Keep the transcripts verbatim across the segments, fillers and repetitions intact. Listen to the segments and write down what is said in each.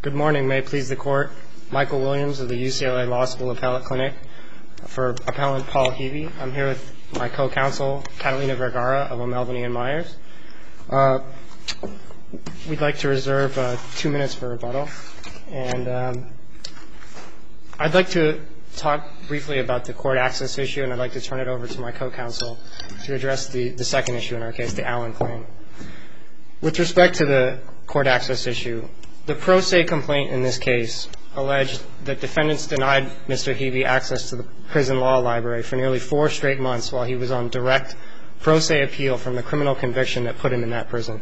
Good morning. May it please the Court. Michael Williams of the U C L A Law School Appellate Clinic for Appellant Paul Hevey. I'm here with my co-counsel, Catalina Vergara of O'Melveny and Myers. Uh, we'd like to reserve uh, two minutes for rebuttal. And um, I'd like to talk briefly about the court access issue, and I'd like to turn it over to my co-counsel to address the, the second issue in our case, the Allen claim. With respect to the court access issue, the pro se complaint in this case alleged that defendants denied Mister Hevey access to the prison law library for nearly four straight months while he was on direct pro se appeal from the criminal conviction that put him in that prison.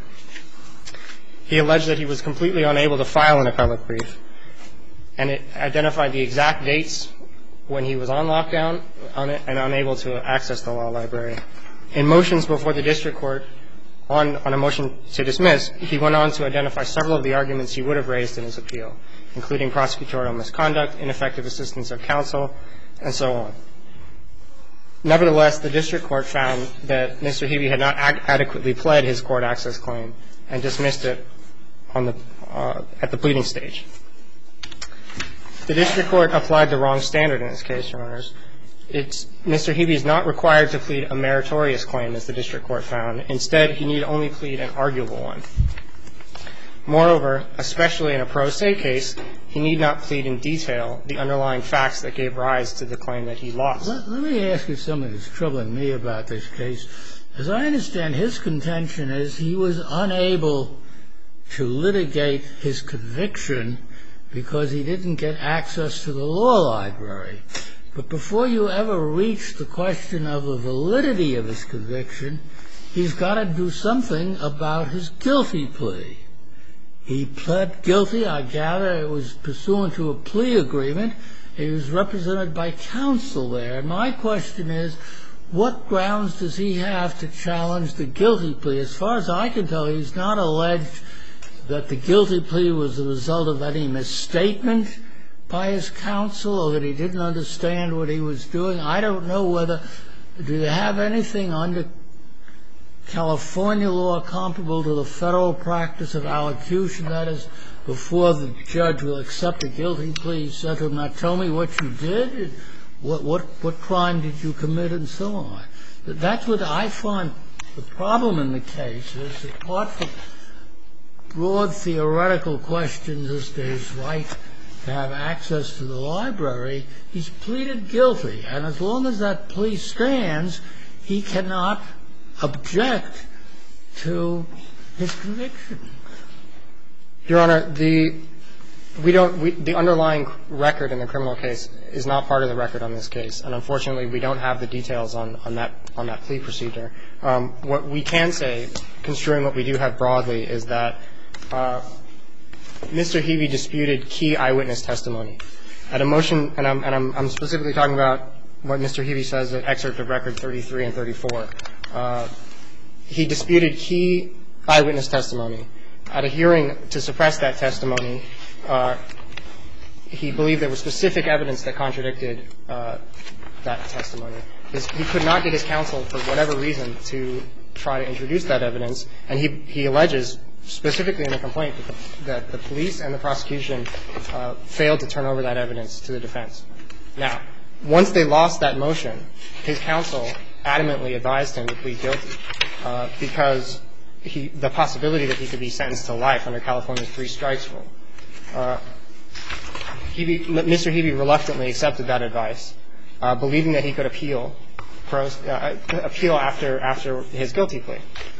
He alleged that he was completely unable to file an appellate brief, and it identified the exact dates when he was on lockdown and unable to access the law library. In motions before the district court on, on a motion to dismiss, he went on to identify several of the arguments he would have raised in his appeal, including prosecutorial misconduct, ineffective assistance of counsel, and so on. Nevertheless, the district court found that Mister Hevey had not ad- adequately pled his court access claim and dismissed it on the, uh, at the pleading stage. The district court applied the wrong standard in this case, Your Honors. It's, Mister Hevey is not required to plead a meritorious claim, as the district court found. Instead, he need only plead an arguable one. Moreover, especially in a pro se case, he need not plead in detail the underlying facts that gave rise to the claim that he lost. Let, let me ask you something that's troubling me about this case. As I understand, his contention is he was unable to litigate his conviction because he didn't get access to the law library. But before you ever reach the question of the validity of his conviction, he's got to do something about his guilty plea. He pled guilty. I gather it was pursuant to a plea agreement. He was represented by counsel there. And my question is, what grounds does he have to challenge the guilty plea? As far as I can tell, he's not alleged that the guilty plea was the result of any misstatement by his counsel or that he didn't understand what he was doing. I don't know whether, do they have anything under California law comparable to the federal practice of allocution? That is, before the judge will accept a guilty plea, he said to him, now tell me what you did, what, what, what crime did you commit, and so on. That's what I find the problem in the case is, apart from broad theoretical questions as to his right to have access to the library, he's pleaded guilty. And as long as that plea stands, he cannot object to his conviction. Your Honor, the we don't we, the underlying record in the criminal case is not part of the record on this case, and unfortunately, we don't have the details on, on that on that plea procedure. Um, what we can say, construing what we do have broadly, is that uh, Mister Hevey disputed key eyewitness testimony at a motion, and I'm and I'm, I'm specifically talking about what Mister Hevey says in excerpt of record thirty-three and thirty-four. Uh, he disputed key eyewitness testimony. At a hearing to suppress that testimony, uh, he believed there was specific evidence that contradicted uh, that testimony. His, he could not get his counsel, for whatever reason, to try to introduce that evidence, and he, he alleges specifically in the complaint that the, that the police and the prosecution uh, failed to turn over that evidence to the defense. Now, once they lost that motion, his counsel adamantly advised him to plead guilty uh, because he, the possibility that he could be sentenced to life under California's three strikes rule. Uh, Hevey, Mister Hevey reluctantly accepted that advice, uh, believing that he could appeal, pros, uh, appeal after after his guilty plea.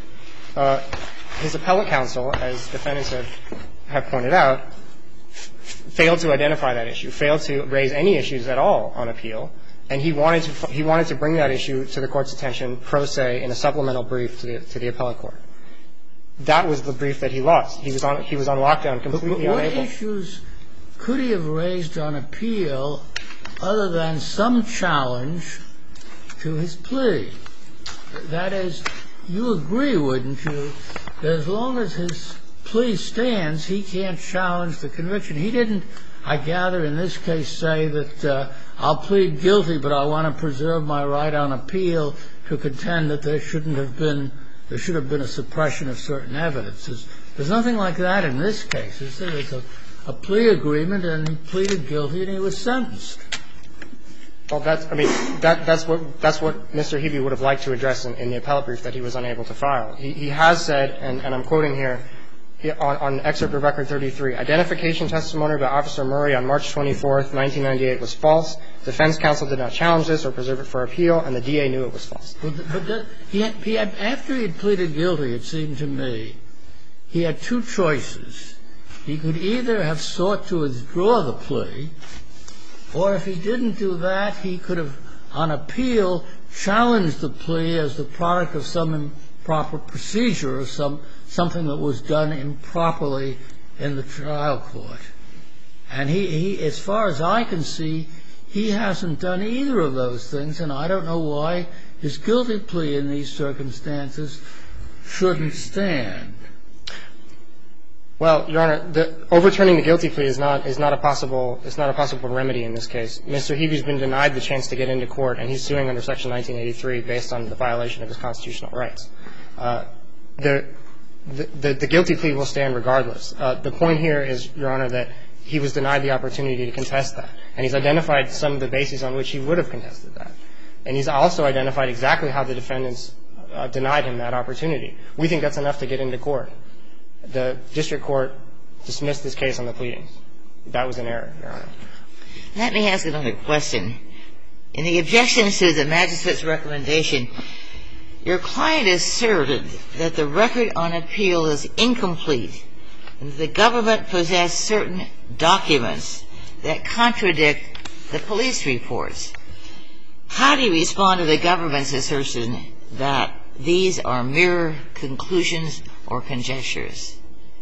Uh, his appellate counsel, as defendants have, have pointed out, f- failed to identify that issue, failed to raise any issues at all on appeal, and he wanted to he wanted to bring that issue to the court's attention pro se in a supplemental brief to the, to the appellate court. That was the brief that he lost. He was on he was on lockdown, completely but what unable. What issues could he have raised on appeal other than some challenge to his plea? That is, you agree, wouldn't you, that as long as his plea stands, he can't challenge the conviction. He didn't, I gather, in this case, say that uh, I'll plead guilty, but I want to preserve my right on appeal to contend that there shouldn't have been there should have been a suppression of certain evidence. There's, there's nothing like that in this case. Is there? It's a, a plea agreement, and he pleaded guilty, and he was sentenced. Well, that's, I mean, that, that's what, that's what Mister Hebe would have liked to address in, in the appellate brief that he was unable to file. He, he has said, and, and I'm quoting here, on, on excerpt of record thirty-three, identification testimony by Officer Murray on March twenty-fourth, nineteen ninety-eight was false. Defense counsel did not challenge this or preserve it for appeal, and the D A knew it was false. But, but that, he had, he had, after he had pleaded guilty, it seemed to me, he had two choices. He could either have sought to withdraw the plea, or if he didn't do that, he could have, on appeal, challenged the plea as the product of some improper procedure or some something that was done improperly in the trial court. And he, he, as far as I can see, he hasn't done either of those things, and I don't know why his guilty plea in these circumstances shouldn't stand. Well, Your Honor, the, overturning the guilty plea is not is not a possible is not a possible remedy in this case. Mister Hebe's been denied the chance to get into court, and he's suing under Section nineteen eighty-three based on the violation of his constitutional rights. Uh, the, the the guilty plea will stand regardless. Uh, the point here is, Your Honor, that he was denied the opportunity to contest that, and he's identified some of the bases on which he would have contested that, and he's also identified exactly how the defendants uh, denied him that opportunity. We think that's enough to get into court. The district court dismissed this case on the pleadings. That was an error, Your Honor. Let me ask another question. In the objections to the magistrate's recommendation, your client asserted that the record on appeal is incomplete and that the government possessed certain documents that contradict the police reports. How do you respond to the government's assertion that these are mere conclusions or conjectures?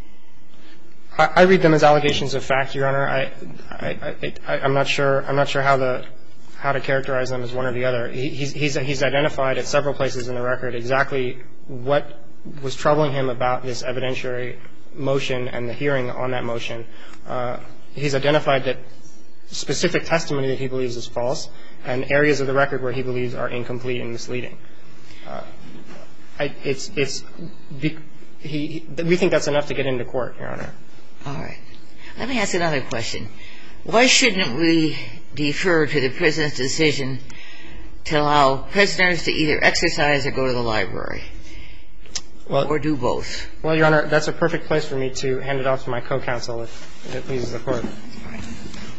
I, I read them as allegations of fact, Your Honor. I, I, I, I'm not sure. I'm not sure how the how to characterize them as one or the other. He, he's, he's he's identified at several places in the record exactly what was troubling him about this evidentiary motion and the hearing on that motion. Uh, he's identified that specific testimony that he believes is false and areas of the record where he believes are incomplete and misleading. Uh, I, it's it's he, he, we think that's enough to get into court, Your Honor. All right. Let me ask another question. Why shouldn't we defer to the prison's decision to allow prisoners to either exercise or go to the library? Well, or do both? Well, Your Honor, that's a perfect place for me to hand it off to my co-counsel if it pleases the Court. All right.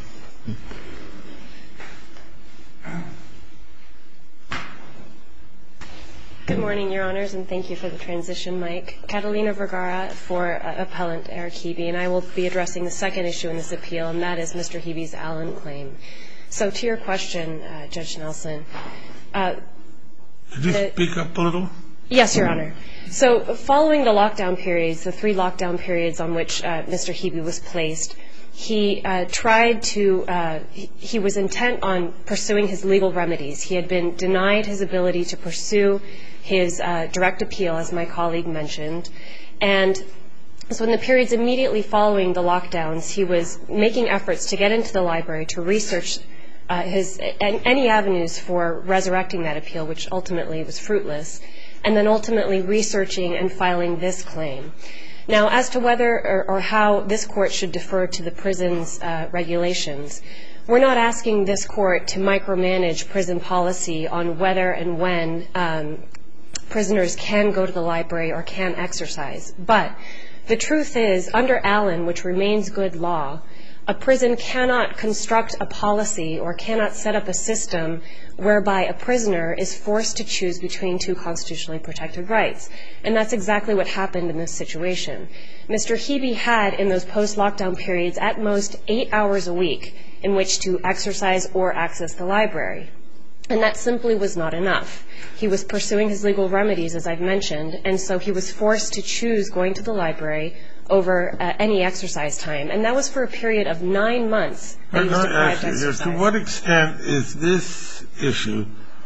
Good morning, Your Honors, and thank you for the transition mic. Catalina Vergara for uh, Appellant Eric Hebe, and I will be addressing the second issue in this appeal, and that is Mister Hebe's Allen claim. So to your question, uh, Judge Nelson. Uh, Could you the, speak up a little? Yes, Your Honor. So following the lockdown periods, the three lockdown periods on which uh, Mister Hebe was placed, he uh, tried to, uh, he, he was intent on pursuing his legal remedies. He had been denied his ability to pursue his uh, direct appeal, as my colleague mentioned. And so in the periods immediately following the lockdowns, he was making efforts to get into the library to research uh, his any avenues for resurrecting that appeal, which ultimately was fruitless, and then ultimately researching and filing this claim. Now, as to whether or, or how this court should defer to the prison's uh, regulations, we're not asking this court to micromanage prison policy on whether and when um, prisoners can go to the library or can exercise. But the truth is, under Allen, which remains good law, a prison cannot construct a policy or cannot set up a system whereby a prisoner is forced to choose between two constitutionally protected rights. And that's exactly what happened in this situation. Mister Hebe had, in those post-lockdown periods, at most eight hours a week in which to exercise or access the library. And that simply was not enough. He was pursuing his legal remedies, as I've mentioned, and so he was forced to choose going to the library over uh, any exercise time. And that was for a period of nine months that he was deprived of exercise. To what extent is this issue,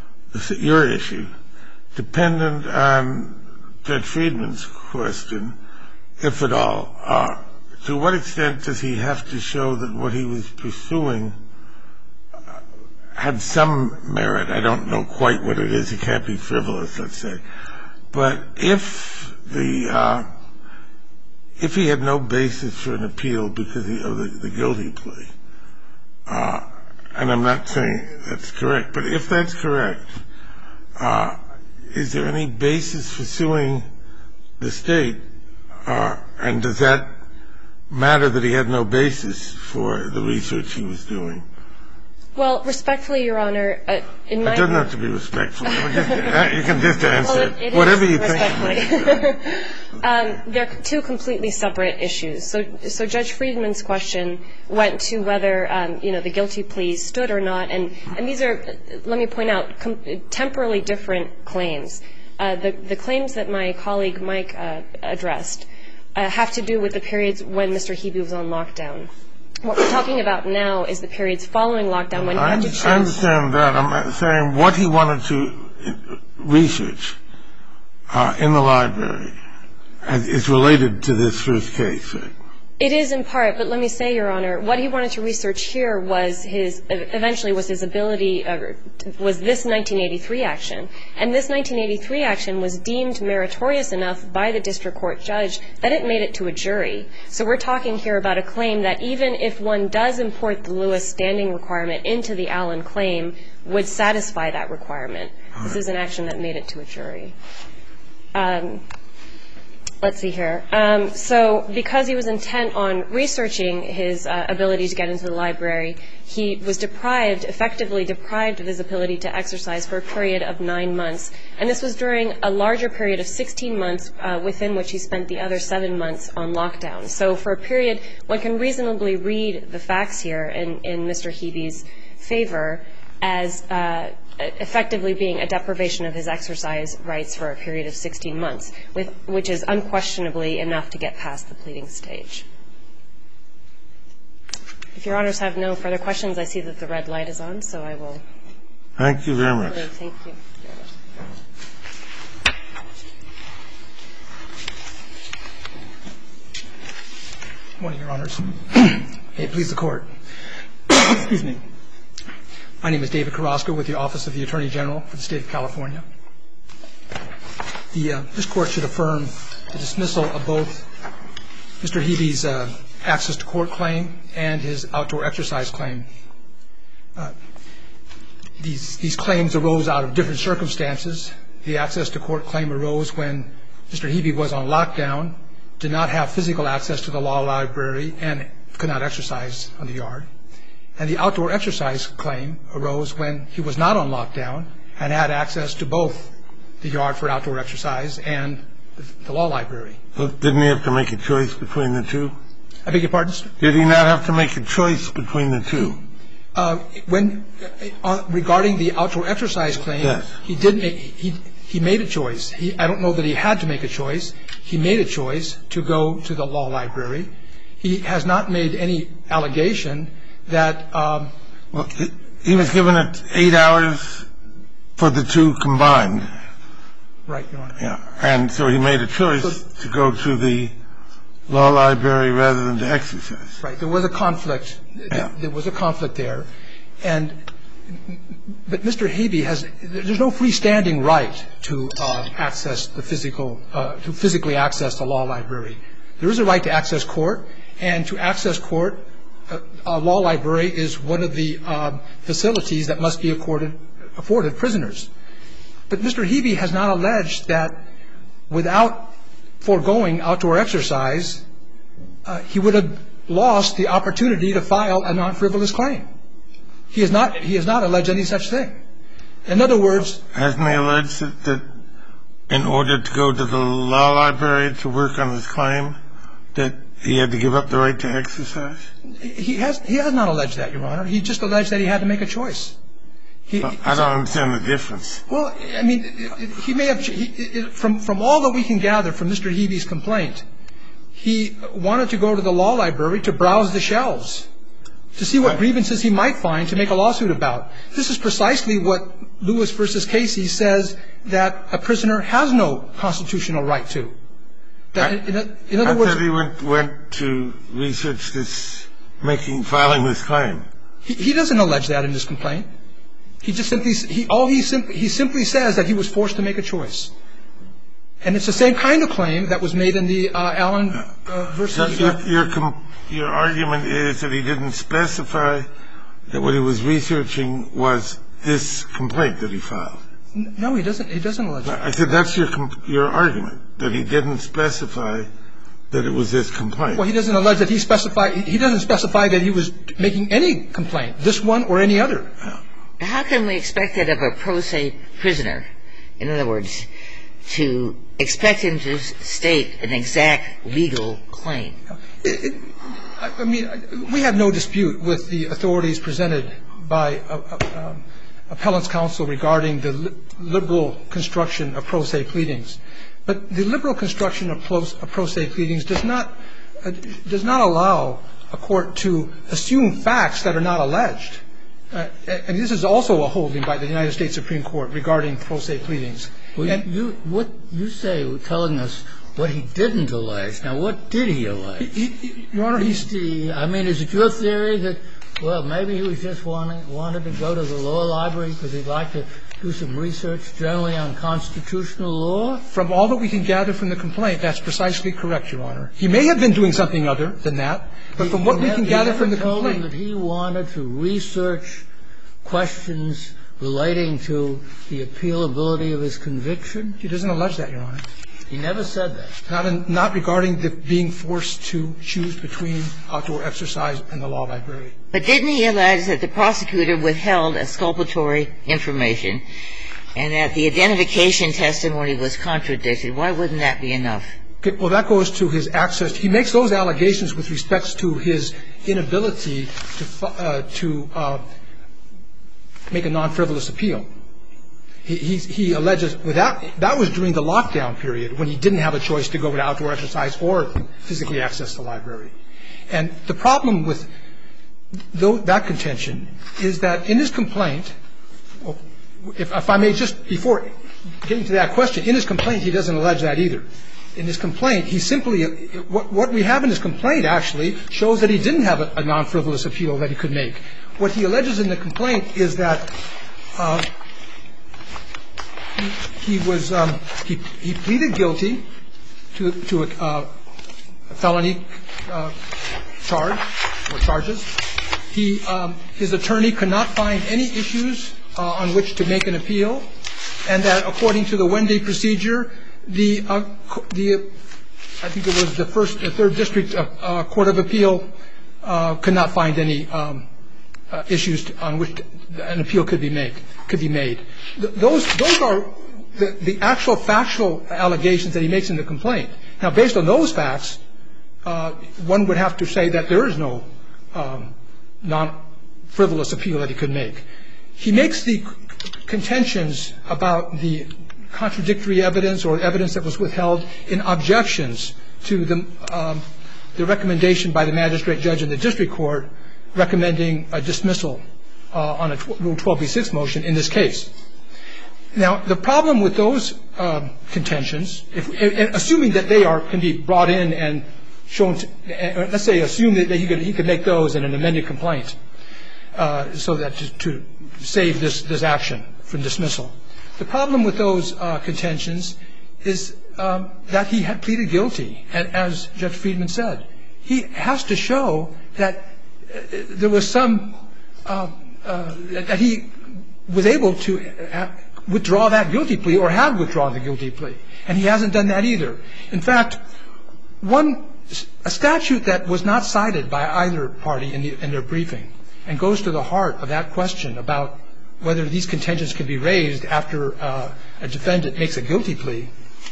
your issue, dependent on Judge Friedman's question, if at all? Uh, to what extent does he have to show that what he was pursuing had some merit? I don't know quite what it is. It can't be frivolous, let's say. But if the uh, if he had no basis for an appeal because of the, the guilty plea, uh, and I'm not saying that's correct, but if that's correct, uh, is there any basis for suing the state, uh, and does that matter that he had no basis for the research he was doing? Well, respectfully, Your Honor, uh, in my It doesn't view, have to be respectful. You can just answer well, it, it whatever is you respectfully. think. um, they're two completely separate issues. So, so Judge Friedman's question went to whether, um, you know, the guilty plea stood or not, and, and these are, let me point out, com- temporally different claims. Uh, the, the claims that my colleague Mike uh, addressed uh, have to do with the periods when Mister Hebe was on lockdown. What we're talking about now is the periods following lockdown when he had to choose. I understand that. I'm saying what he wanted to research uh, in the library is related to this first case, right? It is in part, but let me say, Your Honor, what he wanted to research here was his, eventually was his ability, uh, was this nineteen eighty-three action. And this nineteen eighty-three action was deemed meritorious enough by the district court judge that it made it to a jury. So we're talking here about a claim that even if one does import the Lewis standing requirement into the Allen claim, would satisfy that requirement. This is an action that made it to a jury. Um, Let's see here. Um, so because he was intent on researching his uh, ability to get into the library, he was deprived, effectively deprived of his ability to exercise for a period of nine months. And this was during a larger period of sixteen months uh, within which he spent the other seven months on lockdown. So for a period, one can reasonably read the facts here in, in Mister Hebe's favor as uh, effectively being a deprivation of his exercise rights for a period of sixteen months, with, which is unquestionably enough to get past the pleading stage. If Your Honors have no further questions, I see that the red light is on, so I will. Thank you very much. Thank you. Good morning, Your Honors. May it please the Court. Excuse me. My name is David Carrasco with the Office of the Attorney General for the State of California. The, uh, this Court should affirm the dismissal of both Mister Hebe's uh, access to court claim and his outdoor exercise claim. Uh, these, these claims arose out of different circumstances. The access to court claim arose when Mister Hebe was on lockdown, did not have physical access to the law library, and could not exercise on the yard. And the outdoor exercise claim arose when he was not on lockdown and had access to both the yard for outdoor exercise and the law library. Well, didn't he have to make a choice between the two? I beg your pardon, sir? Did he not have to make a choice between the two? Uh, when uh, regarding the outdoor exercise claim, yes. he did make he he made a choice. He I don't know that he had to make a choice. He made a choice to go to the law library. He has not made any allegation that um, well, he was given it eight hours for the two combined. Right, Your Honor. Yeah, and so he made a choice so, to go to the law library rather than to exercise. Right. There was a conflict. Yeah. There was a conflict there, and but Mister Hebe has there's no freestanding right to uh, access the physical uh, to physically access the law library. There is a right to access court, and to access court. A, a law library is one of the um, facilities that must be accorded, afforded prisoners. But Mister Hebe has not alleged that without foregoing outdoor exercise, uh, he would have lost the opportunity to file a non-frivolous claim. He has not. He has not alleged any such thing. In other words, hasn't he alleged that, that in order to go to the law library to work on his claim, that he had to give up the right to exercise? He has he has not alleged that, Your Honor. He just alleged that he had to make a choice. He, well, I don't understand the difference. Well, I mean, he may have he, from from all that we can gather from Mister Hebe's complaint, he wanted to go to the law library to browse the shelves, to see what grievances he might find to make a lawsuit about. This is precisely what Lewis versus Casey says that a prisoner has no constitutional right to. That, in, in other I words, thought he went, went to research this, making, filing this claim. He, he doesn't allege that in his complaint. He just simply, he, all he simply, he simply says that he was forced to make a choice. And it's the same kind of claim that was made in the uh, Allen uh, versus. Your, your, your argument is that he didn't specify that what he was researching was this complaint that he filed. No, he doesn't. He doesn't allege that. I said that's your your argument, that he didn't specify that it was this complaint. Well, he doesn't allege that he specified. He doesn't specify that he was making any complaint, this one or any other. How can we expect that of a pro se prisoner? In other words, to expect him to state an exact legal claim? It, it, I mean, we have no dispute with the authorities presented by uh, uh, um, appellant's counsel regarding the li- liberal construction of pro se pleadings. But the liberal construction of pro, of pro se pleadings does not uh, does not allow a court to assume facts that are not alleged. Uh, and this is also a holding by the United States Supreme Court regarding pro se pleadings. Well, and you, what you say, telling us what he didn't allege. Now, what did he allege? He, he, Your Honor, he's. He, I mean, is it your theory that, well, maybe he was just wanting, wanted to go to the law library because he'd like to do some research generally on constitutional law? From all that we can gather from the complaint, that's precisely correct, Your Honor. He may have been doing something other than that, but from what we can gather from the complaint. You told him that he wanted to research questions relating to the appealability of his conviction? He doesn't allege that, Your Honor. He never said that. Not, in, not regarding the being forced to choose between outdoor exercise and the law library. But didn't he allege that the prosecutor withheld exculpatory information and that the identification testimony was contradicted? Why wouldn't that be enough? Okay, well, that goes to his access. He makes those allegations with respect to his inability to uh, to uh, make a non-frivolous appeal. He, he, he alleges without that was during the lockdown period when he didn't have a choice to go to outdoor exercise or physically access the library. And the problem with that contention is that in his complaint, if, if I may just before getting to that question, in his complaint he doesn't allege that either. In his complaint, he simply what, what we have in his complaint actually shows that he didn't have a, a non-frivolous appeal that he could make. What he alleges in the complaint is that uh, he, he was um, he, he pleaded guilty to to a, uh, a felony uh, charge or charges. He um, his attorney could not find any issues uh, on which to make an appeal, and that according to the Wendy procedure, the uh, the I think it was the first the third district uh, uh, court of appeal uh, could not find any um, uh, issues on which an appeal could be made could be made. Th- those those are the, the actual factual allegations that he makes in the complaint. Now, based on those facts, uh, one would have to say that there is no um, non-frivolous appeal that he could make. He makes the contentions about the contradictory evidence or evidence that was withheld in objections to the um, the recommendation by the magistrate judge in the district court recommending a dismissal uh, on a tw- Rule twelve b six motion in this case. Now, the problem with those um, contentions, if, if, assuming that they are can be brought in and shown, to, uh, let's say, assume that he could he could make those in an amended complaint, uh, so that to, to save this this action from dismissal. The problem with those uh, contentions is um, that he had pleaded guilty, and as Judge Friedman said, he has to show that uh, there was some uh, uh, that he was able to uh, withdraw that guilty plea or had withdrawn the guilty plea, and he hasn't done that either. In fact, one a statute that was not cited by either party in, the, in their briefing and goes to the heart of that question about whether these contentions can be raised after uh, a defendant makes a guilty plea,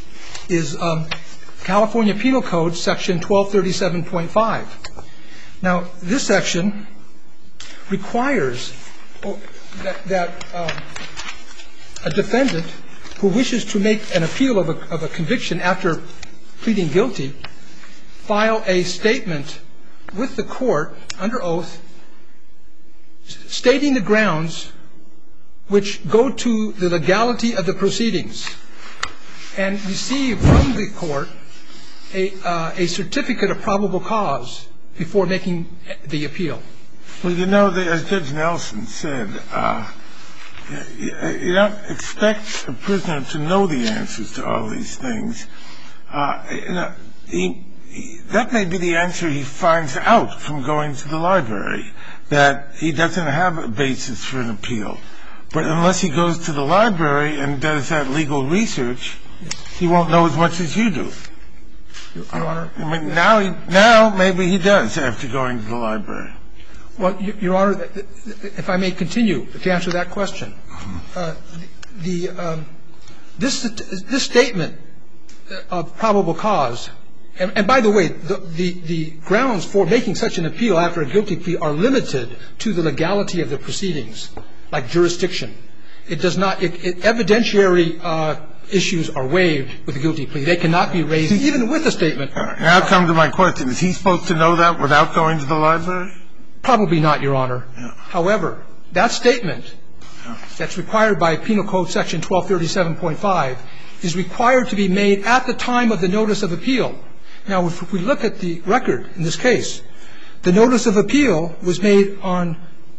is um, California Penal Code Section twelve thirty-seven point five. Now, this section requires that, that uh, a defendant who wishes to make an appeal of a, of a conviction after pleading guilty file a statement with the court under oath stating the grounds which go to the legality of the proceedings, and receive from the court a, uh, a certificate of probable cause before making the appeal. Well, you know, the, as Judge Nelson said, uh, You don't expect a prisoner to know the answers to all these things. Uh, you know, he, he, that may be the answer he finds out from going to the library, that he doesn't have a basis for an appeal. But unless he goes to the library and does that legal research, he won't know as much as you do. Your Honor. I mean, now, he, now maybe he does after going to the library. Well, Your Honor, if I may continue to answer that question, uh, the um, this this statement of probable cause, and, and by the way, the, the the grounds for making such an appeal after a guilty plea are limited to the legality of the proceedings, like jurisdiction. It does not. It, it, evidentiary uh, issues are waived with a guilty plea. They cannot be raised even with a statement. Now come to my question: is he supposed to know that without going to the library? Probably not, Your Honor. Yeah. However, that statement that's required by Penal Code Section twelve thirty-seven point five is required to be made at the time of the notice of appeal. Now, if we look at the record in this case, the notice of appeal was made on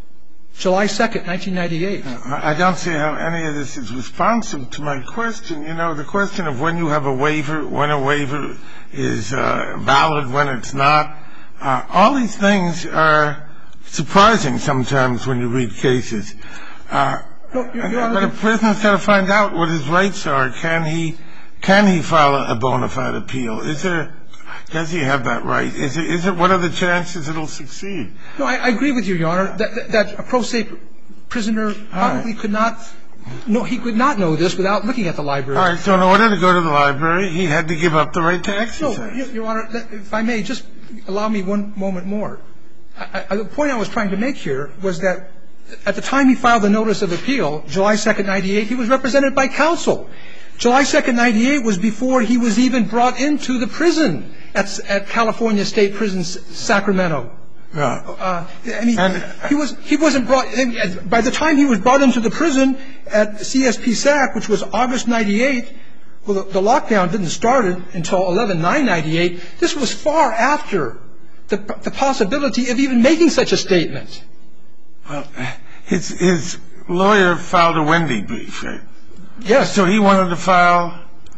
July second, nineteen ninety-eight. I don't see how any of this is responsive to my question. You know, the question of when you have a waiver, when a waiver is uh, valid, when it's not, uh, all these things are surprising sometimes when you read cases. Uh, no, Your, Your Honor, but a prisoner's got to find out what his rights are. Can he can he file a bona fide appeal? Is there does he have that right? Is it is it what are the chances it'll succeed? No, I, I agree with you, Your Honor. That, that, that a pro se prisoner probably right. could not. No, he could not know this without looking at the library. All right. So in order to go to the library, he had to give up the right to exercise. No, Your, Your Honor, that, if I may, just allow me one moment more. I, I, the point I was trying to make here was that at the time he filed the notice of appeal, July second, ninety-eight, he was represented by counsel. July second, ninety-eight was before he was even brought into the prison at, at California State Prison, Sacramento. Yeah. Uh, I mean, and, he was he wasn't brought. By the time he was brought into the prison at C S P S A C, which was August ninety-eight, well, the, the lockdown didn't start until eleven nine ninety-eight. This was far after the, the possibility of even making such a statement. Well, his his lawyer filed a Wendy brief, right? Yes. So he wanted to file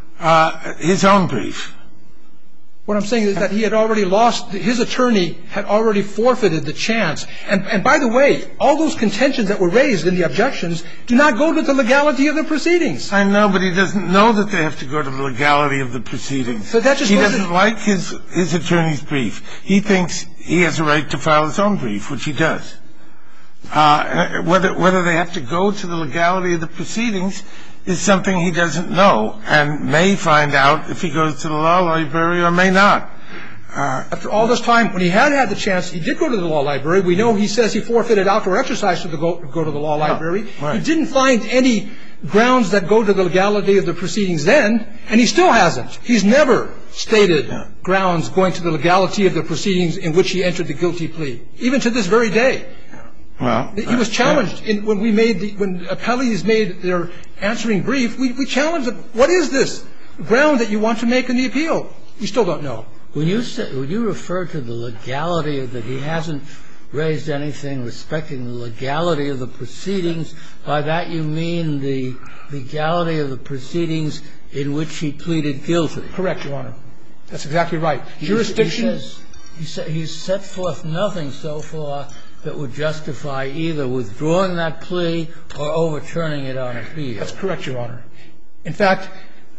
uh, his own brief. What I'm saying is that he had already lost, his attorney had already forfeited the chance. And, and by the way, all those contentions that were raised in the objections do not go to the legality of the proceedings. I know, but he doesn't know that they have to go to the legality of the proceedings. So that just he goes doesn't to, like his, his attorney's brief. He thinks he has a right to file his own brief, which he does. Uh, whether whether they have to go to the legality of the proceedings is something he doesn't know and may find out if he goes to the law library or may not. Uh, After all this time, when he had had the chance, he did go to the law library. We know he says he forfeited outdoor exercise to go, go to the law library. Oh, right. He didn't find any grounds that go to the legality of the proceedings then, and he still hasn't. He's never stated yeah. grounds going to the legality of the proceedings in which he entered the guilty plea, even to this very day. Well, he was challenged uh, in, when we made the, when appellees made their answering brief. We, we challenged them. What is this ground that you want to make in the appeal? We still don't know. When you say, when you refer to the legality of that, he hasn't raised anything respecting the legality of the proceedings. By that you mean the legality of the proceedings in which he pleaded guilty. Correct, Your Honor. That's exactly right. He, Jurisdiction. He says, he sa- he's set forth nothing so far that would justify either withdrawing that plea or overturning it on appeal. That's correct, Your Honor. In fact,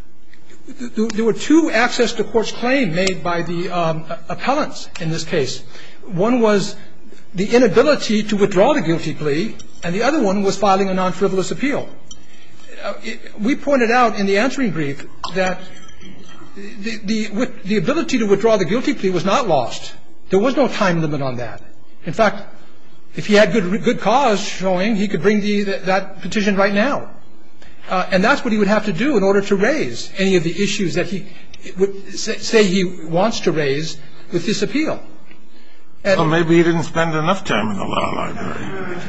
th- there were two access to courts claims made by the um, appellants in this case. One was the inability to withdraw the guilty plea, and the other one was filing a non-frivolous appeal. Uh, it, we pointed out in the answering brief that the, the, with, the ability to withdraw the guilty plea was not lost. There was no time limit on that. In fact, if he had good good cause showing, he could bring the, that petition right now. Uh, and that's what he would have to do in order to raise any of the issues that he would say he wants to raise with this appeal. And well, maybe he didn't spend enough time in the law library.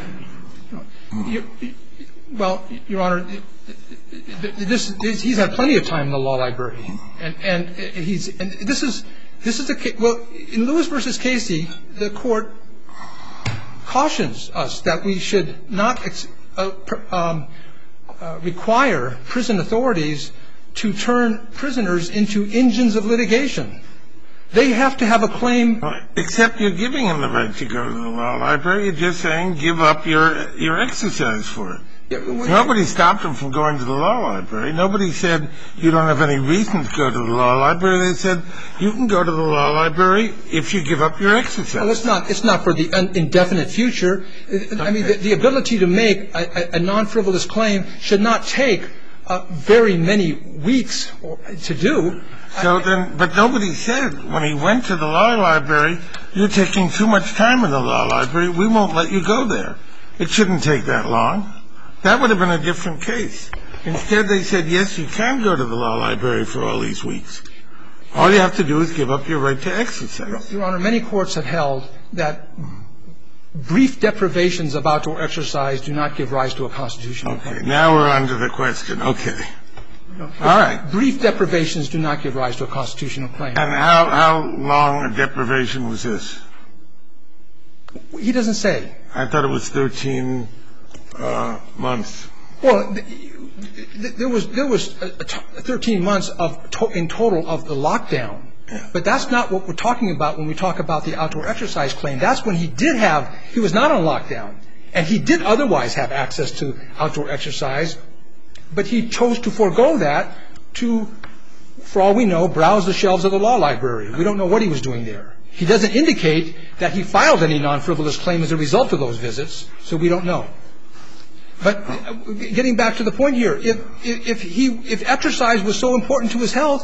You, well, Your Honor, this, this, he's had plenty of time in the law library. And, and, he's, and this is this is a well, in Lewis versus Casey, the court cautions us that we should not ex- uh, um, uh, require prison authorities to turn prisoners into engines of litigation. They have to have a claim. Except you're giving him the right to go to the law library. You're just saying give up your your exercise for it. Yeah, well, Nobody stopped him from going to the law library. Nobody said you don't have any reason to go to the law library. They said you can go to the law library if you give up your exercise. Well, it's not. It's not for the indefinite future. I mean, the, the ability to make a, a non-frivolous claim should not take uh, very many weeks to do. So then, but nobody said when he went to the law library, you're taking too much time in the law library. We won't let you go there. It shouldn't take that long. That would have been a different case. Instead, they said, yes, you can go to the law library for all these weeks. All you have to do is give up your right to exercise. Your Honor, many courts have held that brief deprivations of outdoor exercise do not give rise to a constitutional claim. Okay, now we're on to the question. Okay. All right. Brief deprivations do not give rise to a constitutional claim. And how, how long a deprivation was this? He doesn't say. I thought it was thirteen uh, months. Well, there was there was thirteen months of to, in total of the lockdown. Yeah. But that's not what we're talking about when we talk about the outdoor exercise claim. That's when he did have he was not on lockdown, and he did otherwise have access to outdoor exercise, but he chose to forego that to, for all we know, browse the shelves of the law library. We don't know what he was doing there. He doesn't indicate that he filed any non-frivolous claim as a result of those visits, so we don't know. But getting back to the point here, if if he if exercise was so important to his health,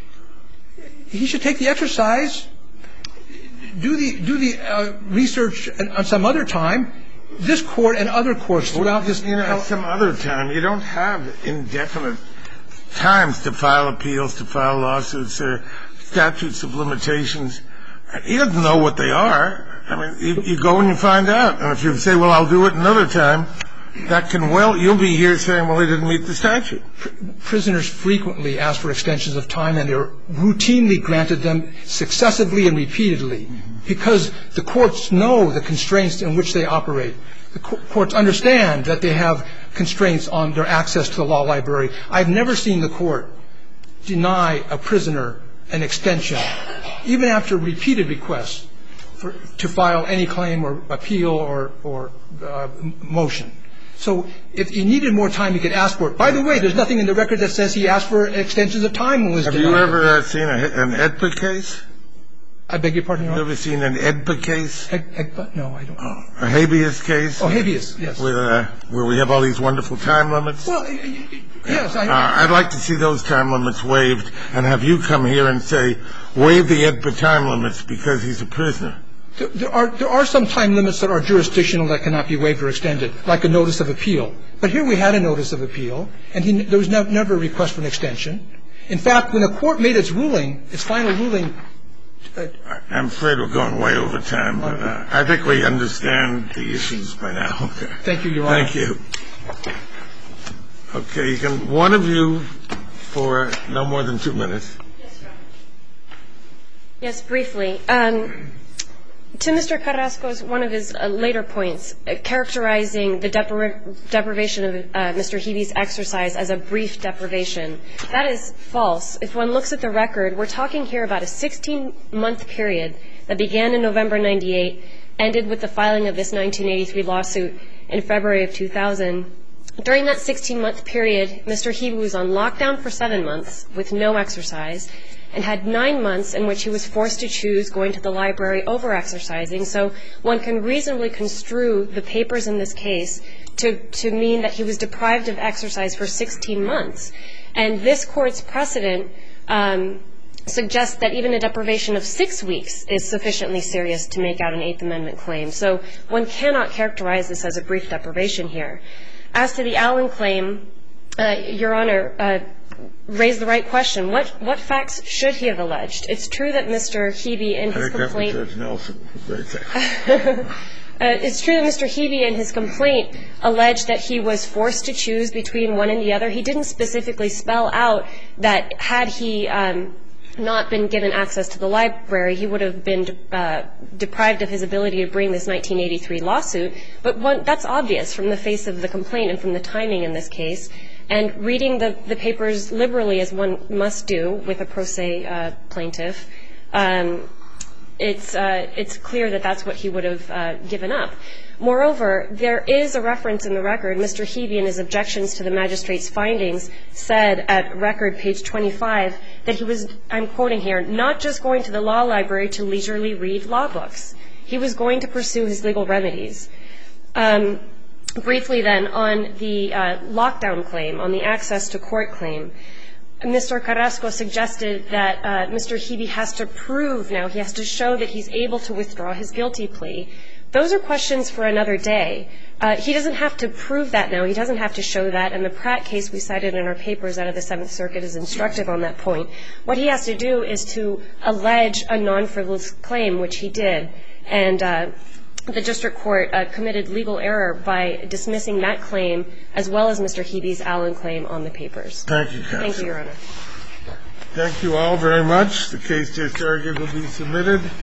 he should take the exercise, do the do the uh, research on some other time. This court and other courts throughout this, you know, at some other time, you don't have indefinite times to file appeals, to file lawsuits, or statutes of limitations. He doesn't know what they are. I mean, you, you go and you find out. And if you say, well, I'll do it another time, that can well, you'll be here saying, well, he didn't meet the statute. Prisoners frequently ask for extensions of time, and they're routinely granted them successively and repeatedly because the courts know the constraints in which they operate. The courts understand that they have constraints on their access to the law library. I've never seen the court deny a prisoner an extension, even after repeated requests for, to file any claim or appeal or, or uh, motion. So if he needed more time, he could ask for it. By the way, there's nothing in the record that says he asked for extensions of time when it was Have denied. you ever uh, seen a, an E D P A case? I beg your pardon, Your Have Honor? you ever seen an E D P A case? E D P A? No, I don't. Oh, a habeas case? Oh, habeas, yes. With, uh, where we have all these wonderful time limits? Well, yes. I, uh, I'd like to see those time limits waived and have you come here and say, waive the E D P A time limits because he's a prisoner. There, there are there are some time limits that are jurisdictional that cannot be waived or extended, like a notice of appeal. But here we had a notice of appeal, and he, there was no, never a request for an extension. In fact, when the court made its ruling, its final ruling. Uh, I'm afraid we're going way over time, but uh, I think we understand the issues by now. Thank you, Your Honor. Thank you. Okay, you can one of you for no more than two minutes. Yes, Your Honor. Yes, briefly. Um, To Mister Carrasco's, one of his uh, later points, uh, characterizing the depri- deprivation of uh, Mister Hebe's exercise as a brief deprivation, that is false. If one looks at the record, we're talking here about a sixteen-month period that began in November ninety-eight, ended with the filing of this nineteen eighty-three lawsuit in February of two thousand. During that sixteen-month period, Mister Hebe was on lockdown for seven months with no exercise, and had nine months in which he was forced to choose going to the library over exercising. So one can reasonably construe the papers in this case to, to mean that he was deprived of exercise for sixteen months. And this court's precedent um, suggests that even a deprivation of six weeks is sufficiently serious to make out an Eighth Amendment claim. So one cannot characterize this as a brief deprivation here. As to the Allen claim, uh, Your Honor, uh, raised the right question. What what facts should he have alleged? It's true that Mister Hebe in his complaint. Judge Nelson. Uh, it's true that Mister Hebe in his complaint alleged that he was forced to choose between one and the other. He didn't specifically spell out that had he um, not been given access to the library, he would have been uh, deprived of his ability to bring this nineteen eighty-three lawsuit. But one, that's obvious from the face of the complaint and from the timing in this case. And reading the, the papers liberally, as one must do with a pro se uh, plaintiff, um, it's, uh, it's clear that that's what he would have uh, given up. Moreover, there is a reference in the record. Mister Hebe, in his objections to the magistrate's findings, said at record page twenty-five that he was, I'm quoting here, not just going to the law library to leisurely read law books. He was going to pursue his legal remedies. Um, briefly then, on the uh, lockdown claim, on the access to court claim, Mister Carrasco suggested that uh, Mister Hebe has to prove now, he has to show that he's able to withdraw his guilty plea. Those are questions for another day. Uh, he doesn't have to prove that now. He doesn't have to show that. And the Pratt case we cited in our papers out of the Seventh Circuit is instructive on that point. What he has to do is to allege a non-frivolous claim, which he did. And uh, the district court uh, committed legal error by dismissing that claim as well as Mister Hebe's Allen claim on the papers. Thank you, counsel. Thank you, Your Honor. Thank you all very much. The case just argued will be submitted.